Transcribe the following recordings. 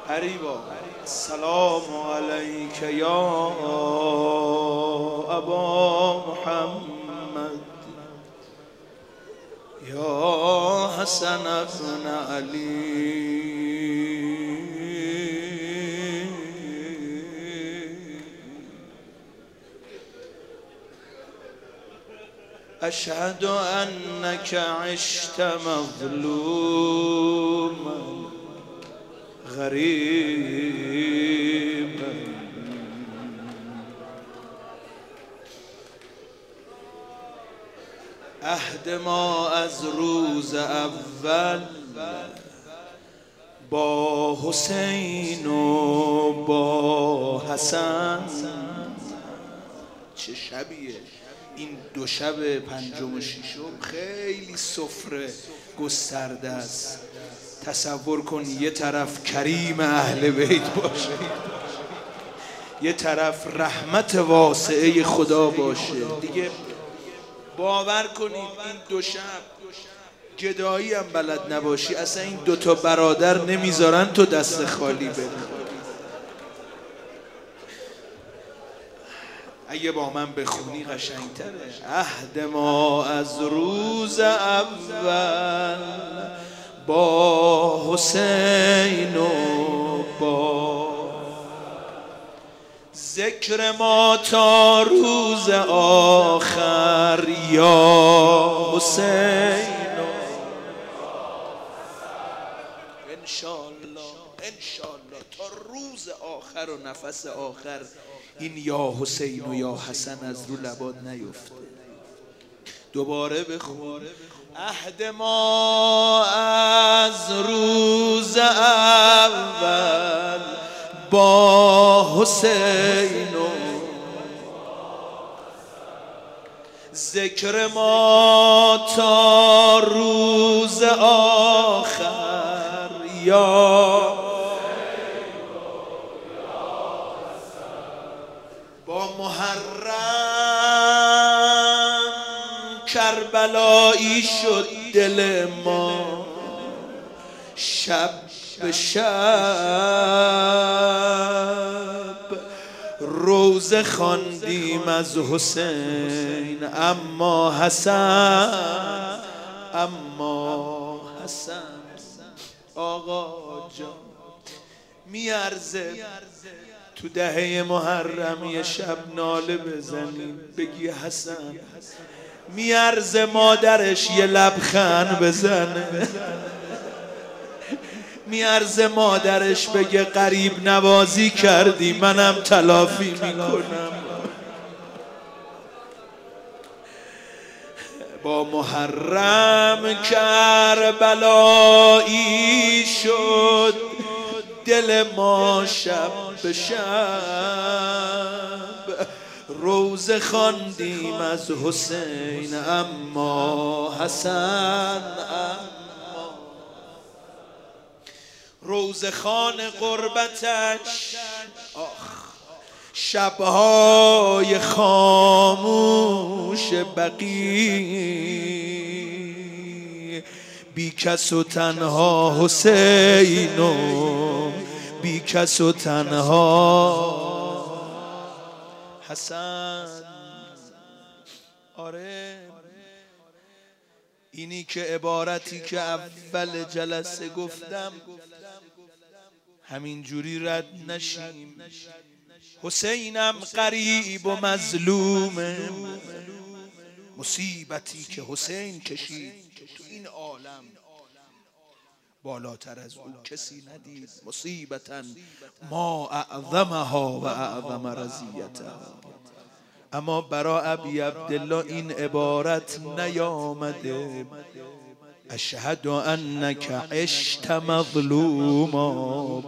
قریبا السلام علیک یا ابا محمد یا حسن ابن علی اشهد انک عشت مظلوما غریبا عهد ما از روز اول با حسین و با حسن. چه شبیه این دو شب پنجم و ششم، خیلی سفره گسترده است. تصور کن یه طرف کریم اهل بیت باشه، یه طرف رحمت واسعه خدا باشه. دیگه باور کنید این دو شب گدایی هم بلد نباشی، اصلا این دوتا برادر نمیذارن تو دست خالی بری. اگه با من بخونی قشنگتره. عهد ما از روز اول با حسین و با ذکر ما تا روز آخر یا حسین انشالله تا روز آخر و نفس آخر این یا حسین و یا حسن از رو لبات نیفته. دوباره بخون. عهد ما از روز اول با حسین و ذکر ما تا روز آخر یا با محرم کربلایی شد دل ما، شب به شب روزه خواندیم از حسین. اما حسن آقا جان میارزه تو دهه محرم یه شب ناله بزنیم بگی حسن. میارزه مادرش یه لبخند بزنه، میارزه مادرش بگه قریب نوازی کردی منم تلافی میکنم. با محرم کربلایی شد دل ما، شب به شب روزه خواندیم از حسین. اما حسن روزه خان قربتش شبهای خاموش بقی، بی کس و تنها حسین و بی کس و تنها حسن. آره اینی که عبارتی که اول جلسه گفتم همین جوری رد نشیم. حسینم غریب و مظلومه، مصیبتی که حسین کشید تو این عالم بالاتر از او کسی ندید. مصیبتاً ما اعظمها و اعظم رضیتها. اما برا ابی عبدالله این عبارت نیامده. اشهد انک عشت مظلوما.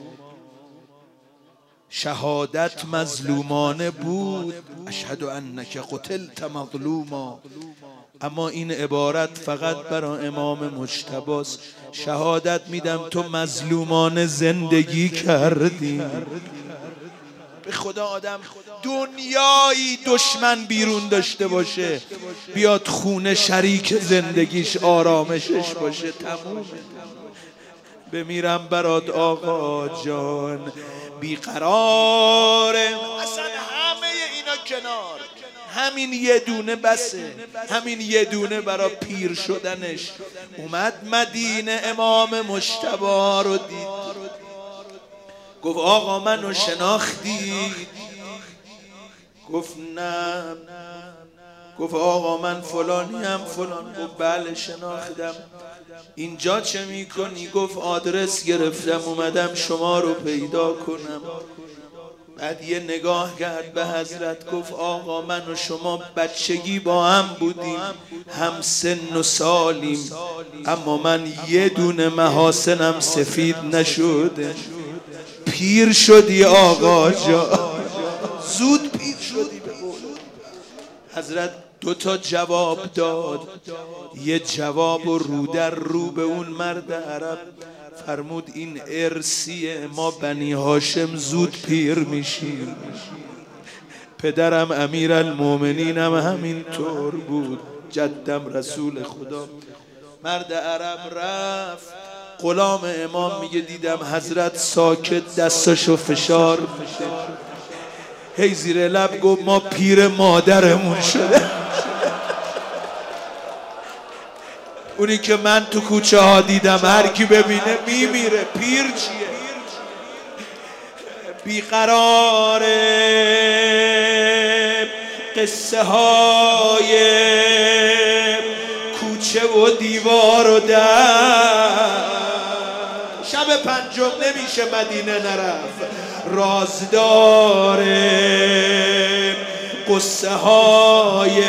شهادت مظلومانه بود. اشهد انک قتلت مظلوما. اما این عبارت فقط برای امام مجتباست. شهادت میدم تو مظلومانه زندگی کردی. به خدا آدم دنیایی دشمن بیرون داشته باشه بیاد خونه شریک زندگیش آرامشش باشه تمومه. بمیرم برات آقا جان بیقراره. اصلا همه اینا کنار، همین یه دونه بسه، همین یه دونه برا پیر شدنش. اومد مدینه امام مجتبی رو دید، گفت آقا منو شناختی؟ گفت نه. گفت آقا من فلانی هم فلان. گفت بله شناختم. اینجا چه میکنی؟ گفت آدرس گرفتم اومدم شما رو پیدا کنم. بعد یه نگاه کرد به حضرت، گفت آقا من و شما بچگی با هم بودیم، هم سن و سالیم، اما من یه دونه محاسنم سفید نشده. پیر شدی آقا جا، زود پیر شدی. به قول حضرت دو تا جواب داد. یه جواب رو در رو به اون مرد عرب فرمود این ارثیه، ما بنی هاشم زود پیر میشیم. پدرم امیرالمومنین هم همینطور بود، جدم رسول خدا. مرد عرب رفت، غلام امام میگه دیدم حضرت ساکت دستاشو فشار میده، هی زیر لب گفت ما پیر مادرمون شده. اونی که من تو کوچه ها دیدم هر کی ببینه میمیره، پیر چیه؟ بیقراره قصه های کوچه و دیوار و در. شب پنجم نمیشه مدینه نرفت. رازداره قصه های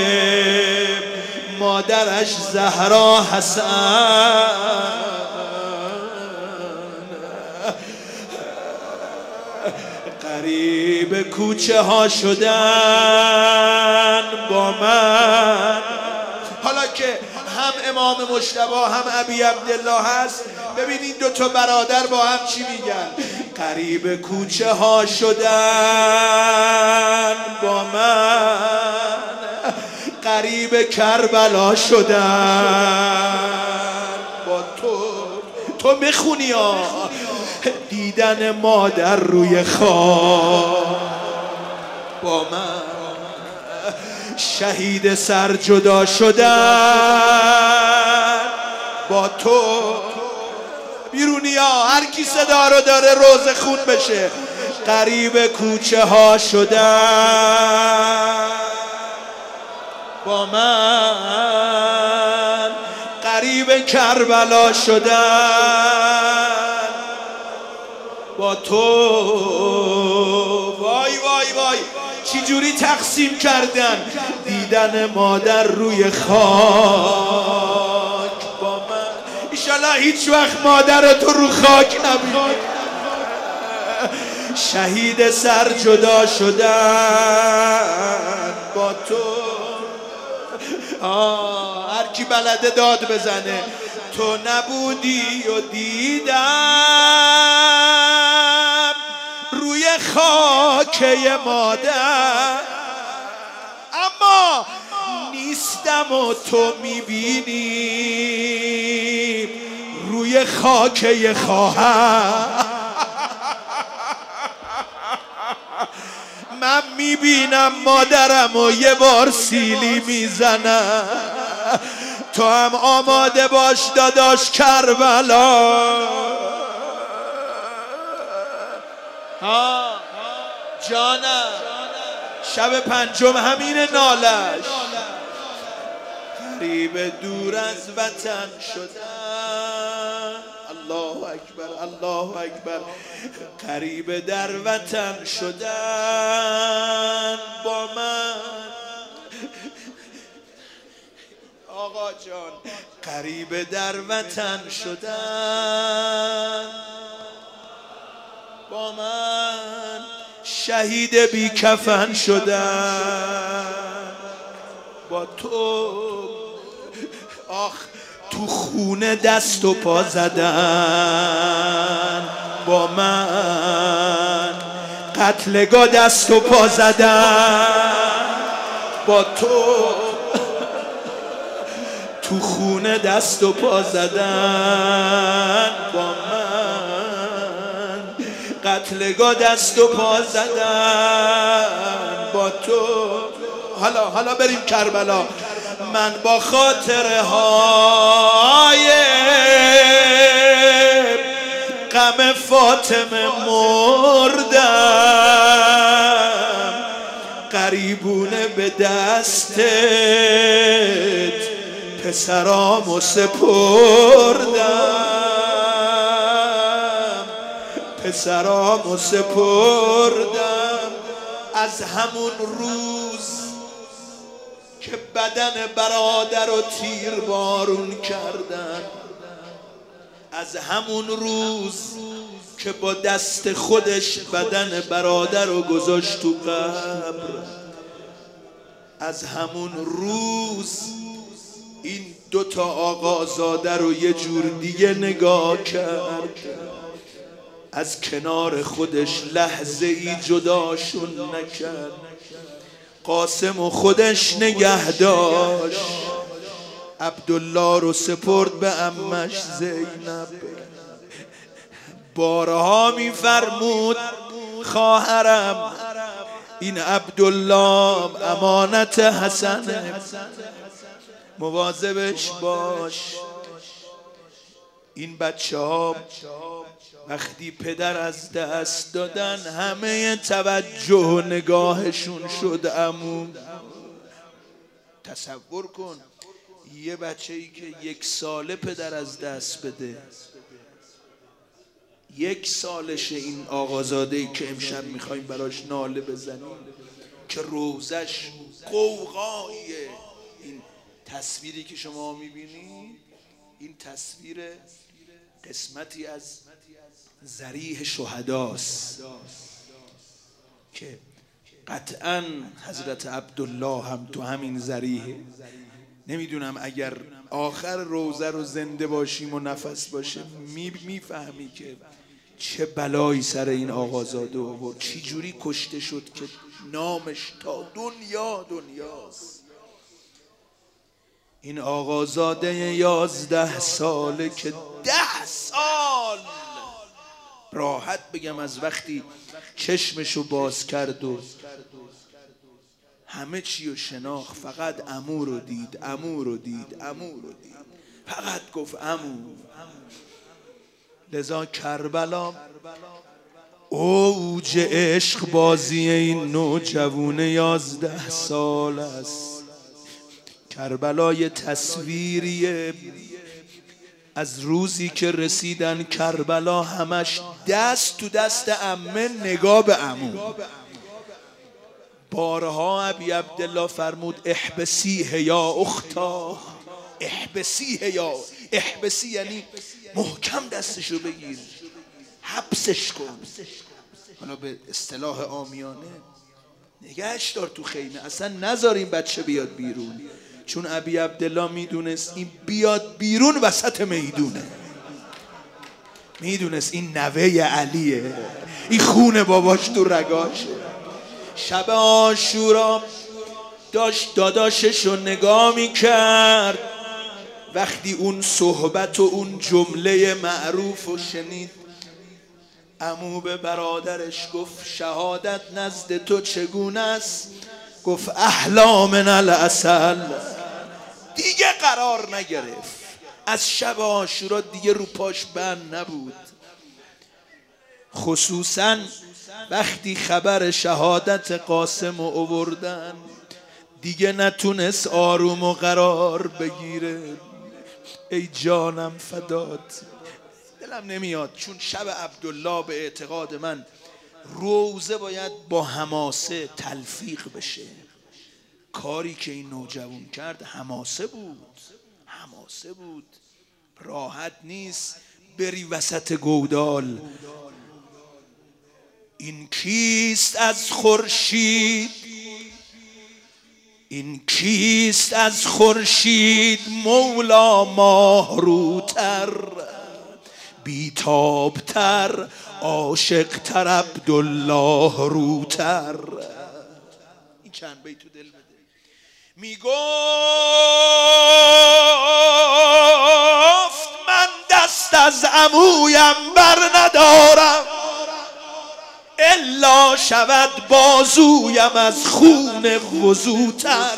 مادرش زهرا حسن. غریب کوچه ها شدن با من. حالا که هم امام مجتبی هم ابی عبدالله هست، ببینین دو تا برادر با هم چی میگن. غریب کوچه ها شدن با من، غریب کربلا شدن با تو. تو میخونی ها، دیدن مادر روی خواب با من، شهید سر جدا شدن با تو. بیرونی ها هر کی صدا رو داره روز خون بشه. غریب کوچه ها شدن با من، غریب کربلا شدن با تو. وای وای وای چی جوری تقسیم کردن دیدن مادر روی خاک با من. ایشالله هیچ وقت مادر تو رو خاک نبینی. شهید سر جدا شدن با تو. هر کی بلده داد بزنه. تو نبودی و دیدم روی خاکه مادر، اما نیستم و تو میبینی روی خاکه خواهر. من میبینم مادرم و یه بار سیلی میزنم. تو هم آماده باش داداش کربلا. جانم شب پنجم همین نالش. غریب دور از وطن شدن. الله اکبر الله اکبر. غریب در وطن شدن با من. آقا جان غریب در وطن شدن با من، شهید بی کفن شدن با تو. آخ تو خونه دست و پا زدن با من، قتلگاه دست و پا زدن با تو. تو خونه دست و پا زدن با من، قتلگاه دست و پا زدن با تو. حالا بریم کربلا. من با خاطره های غم فاطمه مردم، قریبونه به دستت پسرامو سپردم، پسرامو سپردم. از همون روز که بدن برادر رو تیر بارون کردن، از همون روز که با دست خودش بدن برادر رو گذاشت تو قبر، از همون روز این دوتا آقازاده رو یه جور دیگه نگاه کرد، از کنار خودش لحظه ای جداشون نکرد. قاسم و خودش نگه داشت، عبدالله رو سپرد به عمش زینب. بارها میفرمود خواهرم این عبدالله امانت حسنه، مواظبش باش. این بچه ها وقتی پدر از دست دادن همه توجه و نگاهشون شد عمو. تصور کن یه بچه‌ای که 1 ساله پدر از دست بده، 1 سالشه این آقازاده‌ای که امشب میخوایم براش ناله بزنیم که روزش قوقاییه. این تصویری که شما میبینید این تصویر قسمتی از ذریح شهداست که قطعاً حضرت عبدالله هم تو همین ذریحه. نمیدونم اگر آخر روزه رو زنده باشیم و نفس باشه میفهمی که چه بلایی سر این آقازاده آورد، چی جوری کشته شد که نامش تا دنیاست. این آقازاده 11 ساله که 10 سال راحت بگم از وقتی چشمشو باز کرد و همه چی رو شناخت، فقط عمو رو دید، فقط گفت عمو. لذا کربلا اوج عشق بازی این نوجوان 11 سال است. کربلا یه تصویریه از روزی که رسیدن کربلا، همش دست تو دست عمه، نگاه به عمو. بارها ابی عبدالله فرمود احبسیه یا اختا، احبسی یعنی محکم دستشو بگیر، حبسش کن. حالا به اصطلاح عامیانه نگهش دار تو خیمه، اصلا نذار این بچه بیاد بیرون، چون ابی عبدالله میدونست این بیاد بیرون وسط میدونه، میدونست این نوه علیه، این خون باباش تو رگاشه. شب عاشورا داشت داداششو نگاه میکرد، وقتی اون صحبت و اون جمله معروف رو شنید، عمو به برادرش گفت شهادت نزد تو چگونه است؟ گفت احلا من العسل. دیگه قرار نگرفت، از شب عاشورا دیگه رو پاش بند نبود، خصوصا وقتی خبر شهادت قاسم رو آوردن دیگه نتونست آروم و قرار بگیره. ای جانم فدات، دلم نمیاد، چون شب عبدالله به اعتقاد من روزه باید با حماسه تلفیق بشه. کاری که این نوجوان کرد حماسه بود، راحت نیست بری وسط گودال. این کیست از خورشید، این کیست از خورشید مولا ماهروتر، بیتابتر عاشقتر عبدالله روتر. این چند بیتو دل بده. میگفت من دست از عمویم بر ندارم، الا شود بازویم از خون وضوتر.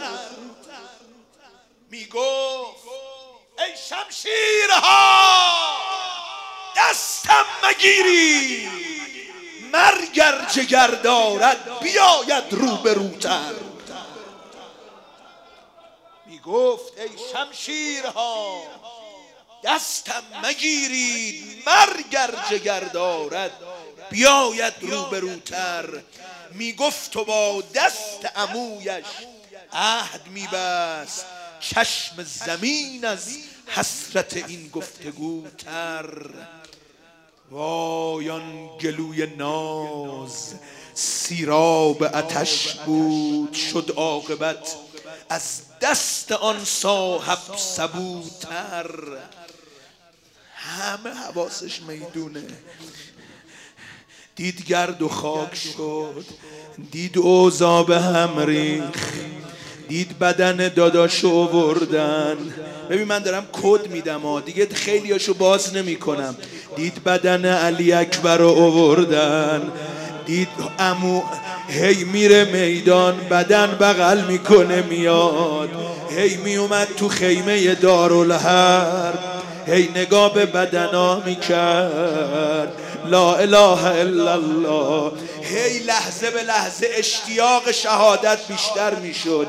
میگفت ای شمشیرها دستم مگیری، مرگر جگر دارد بیاید روبروتر. میگفت ای شمشیرها دستم مگیرید، مرگر جگر دارد بیاید روبروتر. میگفت و با دست عمویش عهد میبست، چشم زمین از حسرت این گفتگو تر. وای آن گلوی ناز سیراب آتش بود، شد عاقبت از دست آن صاحب سبوتر. همه حواسش میدونه، دید گرد و خاک شد، دید اوضاع به هم ریخت، دید بدن داداشو آوردن. ببین من دارم کد میدم دیگه خیلی هاشو باز نمی کنم. دید بدن علی اکبر رو آوردن، دید عمو هی میره میدان، بدن بغل میکنه میاد، هی میومد تو خیمه دارالحرب، هی نگاه به بدنا میکرد، لا اله الا الله. هی لحظه به لحظه اشتیاق شهادت بیشتر میشد.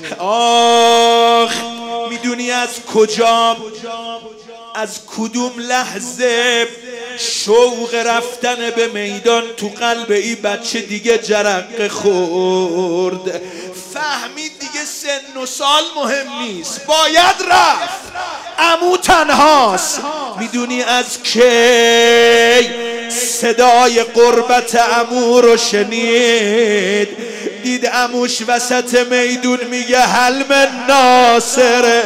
آخ میدونی از کجا، از کدوم لحظه شوق رفتن به میدان تو قلب این بچه دیگه جرقه خورد. فهمید دیگه سن و سال مهم نیست، باید رفت. عمو تنهاست. میدونی از کی صدای قربت عمو رو شنید؟ دید عموش وسط میدون میگه هل من ناصر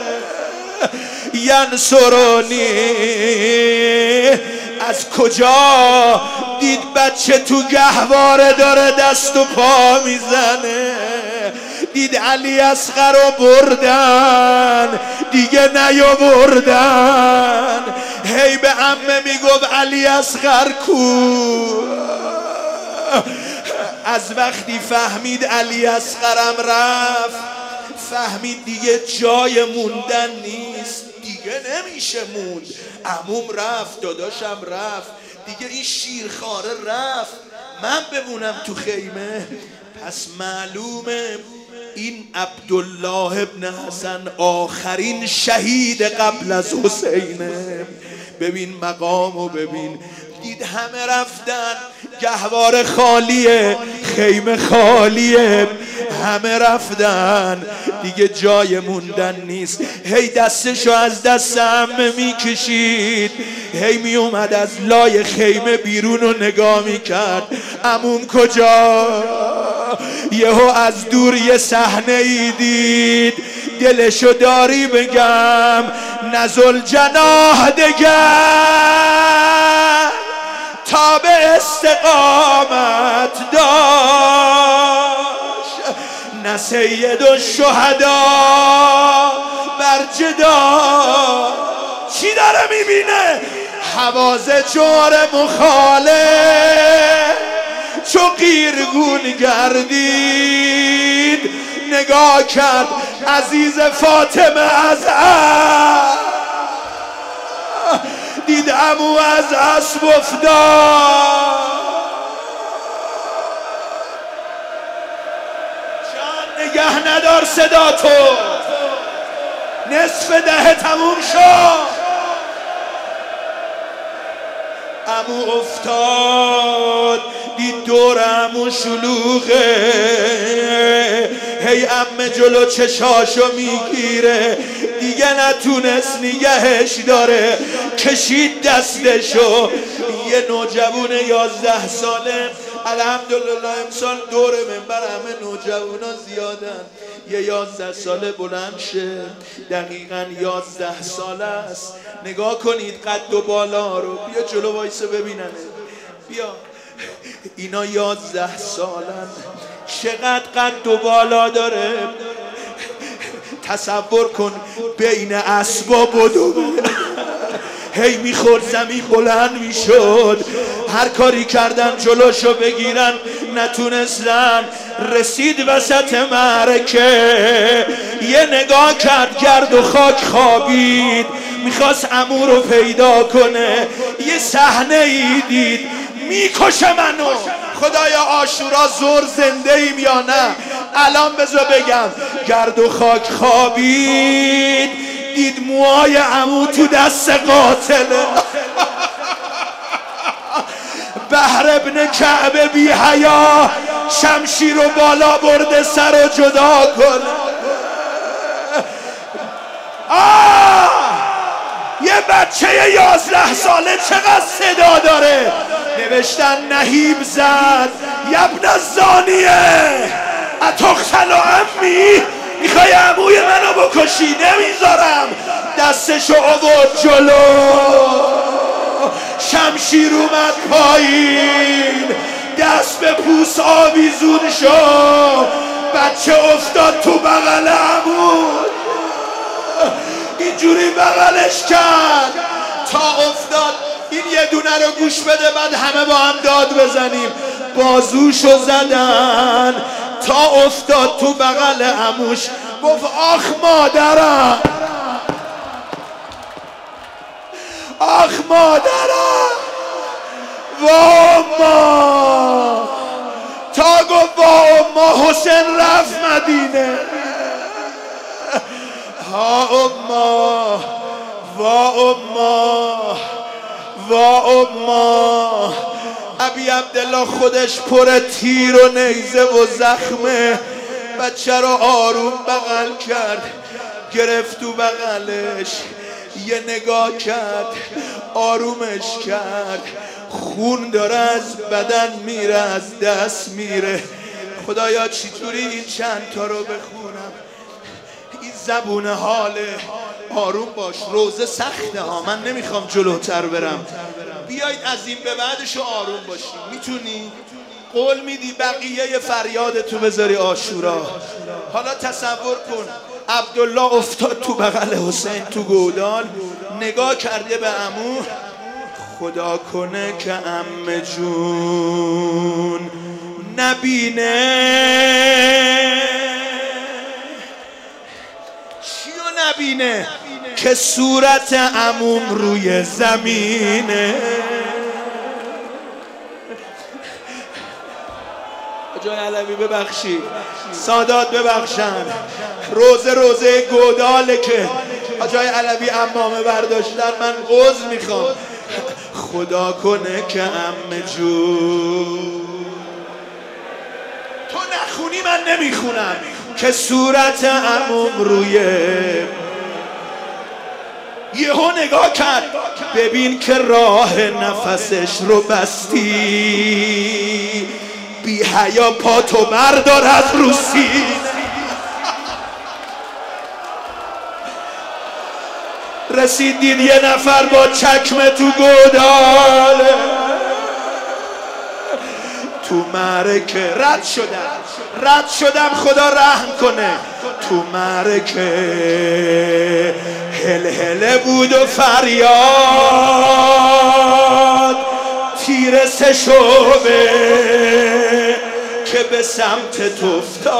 ینصرونی. از کجا دید بچه تو گهواره داره دست و پا میزنه، دید علی اصغر رو بردن دیگه نیاوردن. هی به عمه میگفت علی اصغر کو. از وقتی فهمید علی اصغرم رفت، فهمید دیگه جای موندن نیست، دیگه نمیشه موند. عموم رفت، داداشم رفت، دیگه این شیرخواره رفت، من بمونم تو خیمه. پس معلومه این عبدالله ابن حسن آخرین شهید قبل از حسینه. ببین مقامو ببین. دید همه رفتن، گهواره خالیه، خیمه خالیه، همه رفتن دیگه جای موندن نیست. هی دستشو از دست عمه میکشید، هی میومد از لای خیمه بیرون و نگاه میکرد عموم کجا. یهو از دور یه صحنه ای دید، دلشو داری بگم نزل جناح دگر تا به استقامت داشت، نه سید الشهدا بر جدا. چی داره میبینه؟ حوازه جور مخالف چو قیرگون گردید، نگاه کرد عزیز فاطمه از دید عمو از اسب افتاد. جان نگه ندار صدا تو، نصف ده تموم شد. عمو افتاد، دید دور عمو شلوغه، هی عمه جلو چشاشو میگیره، دیگه نتونست نگهش داره، کشید دستشو. یه نوجوان 11 ساله، الحمدلله امسال دور منبر همه نوجوانا زیادن، یه 11 ساله بلند شه، دقیقاً 11 ساله است. نگاه کنید قد و بالا رو، بیا جلو وایسه ببینن، بیا. اینا 11 سالن، چقدر قد و بالا داره. تصور کن بین اسباب و هی میخورد زمین بلند میشد، هر کاری کردن جلوشو بگیرن نتونستن. رسید وسط معرکه یه نگاه کرد، گرد و خاک خوابید، میخواست عمو رو پیدا کنه. یه صحنه ای دید، میکشه منو. خدایا عاشورا زور زنده ایم یا نه؟ الان بذار بگم. گرد و خاک خوابید، دید موهای عمو تو دست قاتله. بحر ابن کعبه بی حیا شمشیر رو بالا برده سر رو جدا کنه. یه بچه 11 ساله چقدر صدا داره. نوشتن نهیب زد یبن الزانیه اتقتل امی، میخوای عموی منو بکشی؟ نمیذارم. دستشو آورد جلو، شمشیر اومد پایین، دست به پوست آویزون شد. بچه افتاد تو بغل عمو، اینجوری بغلش کرد تا افتاد. این یه دونه رو گوش بده، بعد همه با هم داد بزنیم. بازوشو زدن تا افتاد تو بغل عموش. گفت آخ مادرم، آخ مادرم، وا اما. تا گفت وا اما حسین رفت مدینه. ها اما، وا اما، وا اما. ابی عبدالله خودش پر تیر و نیزه و زخمه. بچه رو آروم بغل کرد، گرفت تو بغلش، یه نگاه کرد، آرومش کرد. خون داره از بدن میره، از دست میره. خدایا چطوری این چند تا رو بخونم؟ این زبون حاله. آروم باش، روزه سخته ها، من نمیخوام جلوتر برم. بیایید از این به بعدشو آروم باشیم. میتونی؟ قول میدی بقیه فریاد تو بذاری عاشورا؟ حالا تصور کن عبدالله افتاد تو بغل حسین تو گودال، نگاه کرده به عمو. خدا کنه که عمه جون نبینه. چیو نبینه؟ که صورت عموم روی زمینه. جای علوی ببخشید، سادات ببخشن. روزه گوداله که جای علوی امامه برداشتن. من عذر میخوام. خدا کنه که عمه جون تو نخونی من نمیخونم. که صورت عموم روی. یهو نگاه کرد، ببین که راه نفسش رو بستی. بی حیا پاتو بردار از رو سینه. رسیدین یه نفر با چکمه تو گوداله. تو معرکه رد شدم خدا رحم کنه. تو معرکه هل بود و فریاد. تیر سه شعبه که به سمت تو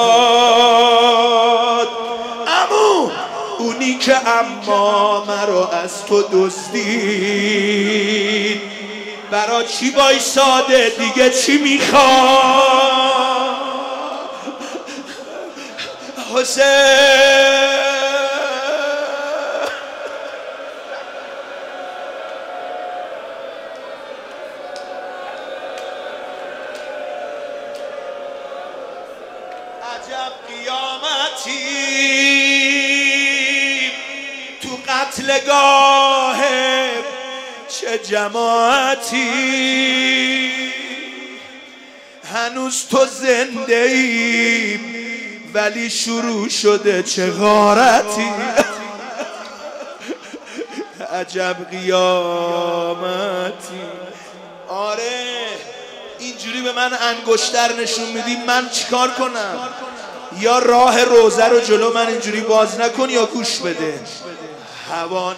افتاد. عمو اونی که عمامه رو از تو دزدید، برا چی وایساده دیگه؟ چی میخواد؟ حسین عجب قیامتی تو قتلگاه، چه جماعتی. هنوز تو زنده ای ولی شروع شده چه غارتی. عجب قیامتی. آره اینجوری به من انگشتر نشون میدی، من چیکار کنم؟ یا راه روزه رو جلو من اینجوری باز نکن یا گوش بده. هوا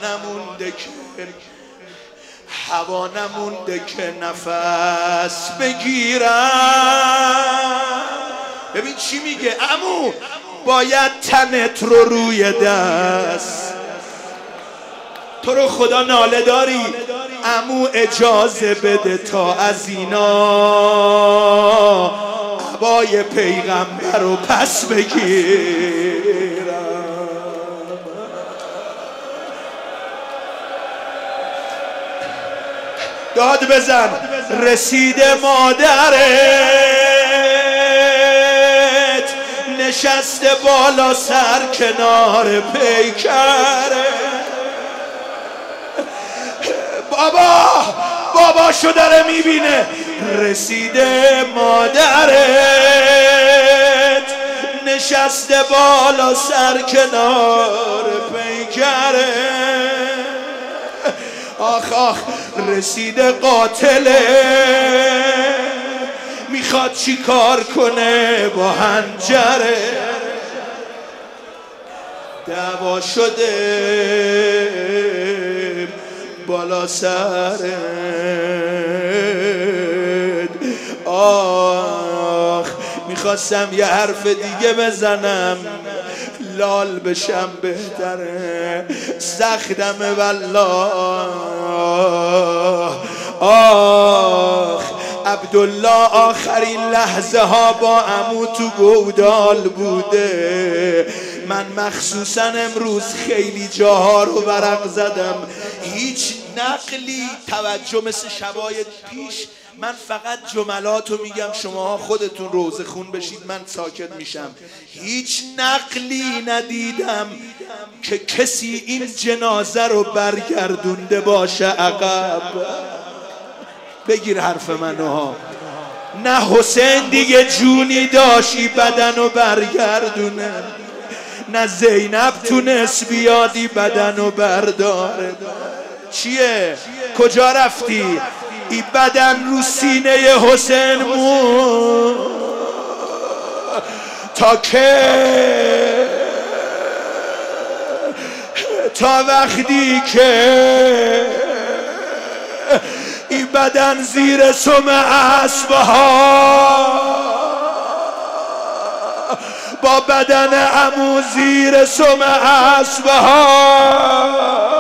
نمونده که نفس بگیرم. ببین چی میگه عمو، باید تنت رو روی دست. تو رو خدا ناله داری عمو، اجازه بده تا از اینا عبای پیغمبر رو پس بگیرم. داد بزن. رسیده مادرت نشسته بالا سر کنار پیکره. باباشو داره میبینه. رسیده مادرت نشسته بالا سر کنار پیکره. آخ رسیده قاتله، میخواد چی کار کنه با حنجره. دعوا شده بالا سرت. آخ میخواستم یه حرف دیگه بزنم، لال بشم بهتره. سختمه والله. آخ عبدالله آخرین لحظه ها با عمو تو گودال بوده. من مخصوصا امروز خیلی جاها رو ورق زدم، هیچ نقلی توجه مثل شبای پیش. من فقط جملات رو میگم، شماها خودتون روزه خون بشید، من ساکت میشم. هیچ نقلی ندیدم که کسی این جنازه رو برگردونده باشه عقب. بگیر حرف منو ها. نه حسین دیگه جونی داشتی بدنو برگردونه، نه زینب تونست بیادی بدنو برداره. چیه؟ کجا رفتی؟ ای بدن رو سینه حسین مون تا که تا وقتی که ای بدن زیر سم اسبها با بدن عمو زیر سم اسبها.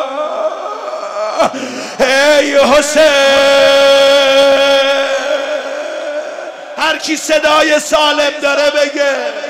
ای حسین، هر کی صدای سالم داره بگه